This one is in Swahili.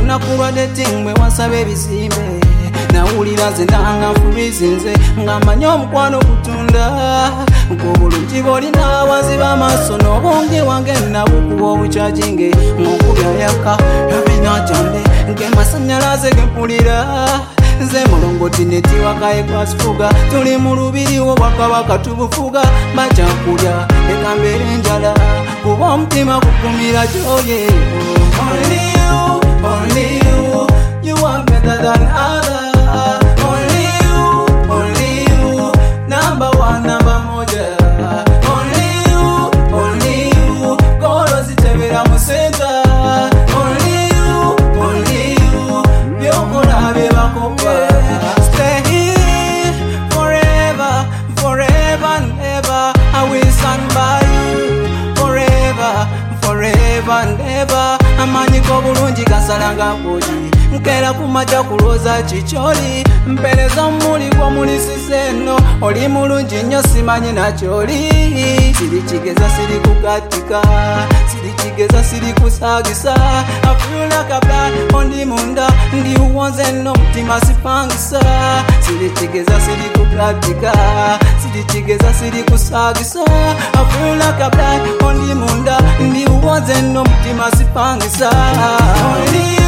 olunaku dating bwe wasaba ebizimbe nawulira nze nanga nfubizinze nga mmanyi omukwano kutunda ng'obulungi bw'olina waziba amaaso n'obungi wange nabukuba obukyajinge ng'okubya yaka yabinatyande ng'emasannyalaze gempulira nze mulongoti netiwakaye kwasifuga tuli mu lubiri w'obwakabaka tubufuga bakyakulya leka mbeere enjala kuba omutima kukumira gy'oli. Only you, only you, you are better than others. Only you, number one, number moja. Only you, golo zitebera mu center. Only you, byokola bye bakopa. Stay here forever, forever and ever. I will stand by you forever, forever and ever. Amanyiko bulungi gasalanga koji nkera kumaja kuloza chicholi mpereza muli kwa mulisize no oli mulungi nnyo simanyi nakyoli siri kigeza siri kukatika siri kigeza siri kusagisa I feel like a blood ondi munda ndi uwonze no mutima sipangisa siri kigeza siri kukatika siri kigeza siri kusagisa I feel like a blood ondi munda ndi uwonze no mutima sipangisa. Only